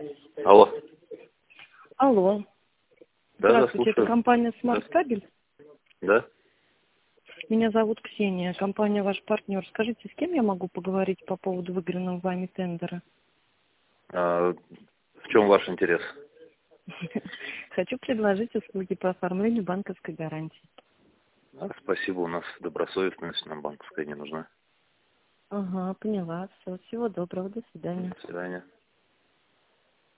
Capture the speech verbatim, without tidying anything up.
Алло. Алло. Да, да, Здравствуйте, это слушаю. компания Smart Кабель. Да? Меня зовут Ксения, компания ваш партнер. Скажите, с кем я могу поговорить по поводу выигранного вами тендера? А, в чем ваш интерес? Хочу предложить услуги по оформлению банковской гарантии. А, спасибо, у нас добросовестность нам банковская не нужна. Ага, поняла. Все, всего доброго, до свидания. До свидания.